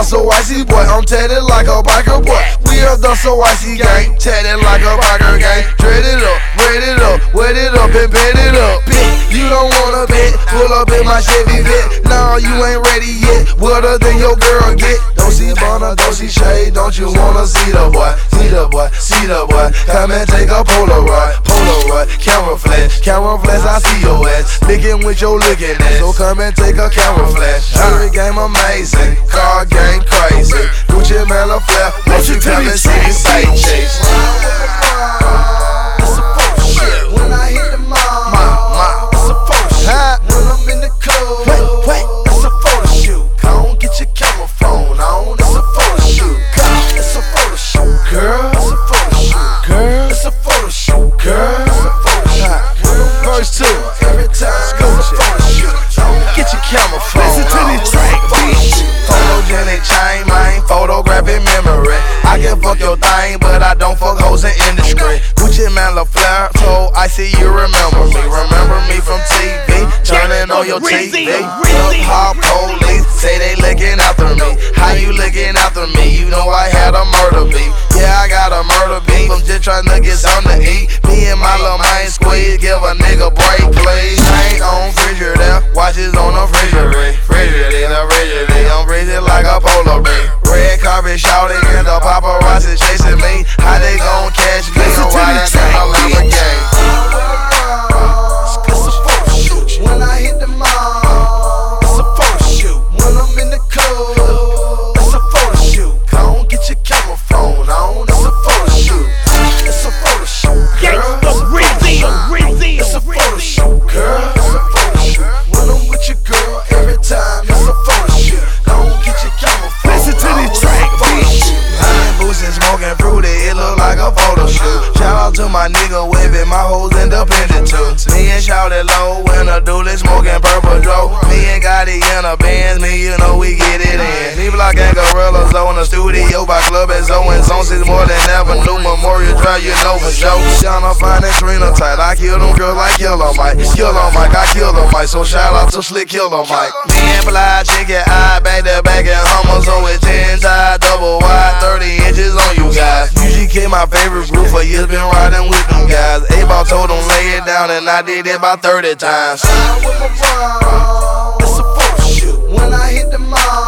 the so icy boy, I'm tatted like a biker boy. We are the so icy gang, tatted like a biker gang. Dread it up, braid it up, wet it up and bed it up. Bitch, you don't wanna bet, pull up in my Chevy vet. Nah, you ain't ready yet, wetter than your girl get. Don't see Bonner, don't see Shade, don't you wanna see the boy? See the boy, see the boy, come and take a Polaroid. Polaroid, camera flash, I see your ass. Licking with your licking ass, so come and take a camera flash. Jewelry game amazing, car game crazy. Gucci man a flare, won't you come and see me say chase? It's a photo shoot when I hit the mall. It's a photo shoot when I'm in the club. Wait, it's a photo shoot. Come on, get your camera phone on. It's a photo shoot. It's a photo shoot, girl. It's a photo shoot, girl. It's a photo shoot, girl. It's a photo shoot. Verse 2, every time it's a photo shoot. Get your camera phone. Listen to this track, bitch. Photogenic chain, man, photographic memory. I can fuck your thing, but I don't fuck hoes in industry. Gucci man LaFleur, so I see you remember me. Remember me from TV, turning on your TV. Hip-hop police say they looking after me. How you looking after me? You know I had a murder beef. Yeah, I got a murder beef. I'm just trying to get something to eat. Me and my little man squeeze, give a nigga break, please. Chain on Frigidaire, watches on the Frigidaire. I'm breathing like a polar bear. Red carpet shouting and the paparazzi chasing me. How they gon' catch me? I'm riding in a Lamborghini. It's a photo shoot when I hit the mall. It's a photo shoot when I'm in the club. It's a photo shoot. Come on, get your camera phone on. It's a photo shoot. It's a photo shoot, girl. It's a photo shoot, girl. It's a photo shoot when I'm with your girl every time. It's a photo shoot. Come on, get your camera phone. Listen to this track, bitch. Buying boots and smoking fruity, it look like a photo shoot. Shout out to my nigga Webby, my hoes independent too. Me and Shout it low when a dude is smoking purple Joe. Me and Gotti in a Benz, me you know we get it in. D-Block and Gorillas on the studio by Club and Zo and Zone 6 more than ever. New Memorial Drive, you know for sure. Shana fine and Trina tight, I kill them girls like Killer Mike. Killer Mike, I kill them Mike, so shout out to Slick Killer Mike. Me and Fly Chicken Eye, back to back and Hummers on with 10 tie, double wide, 30 inches on you guys. UGK my favorite group for years, been riding with them guys. A-Ball told them lay it down and I did it about 30 times. It's a photo shoot when I hit the mall.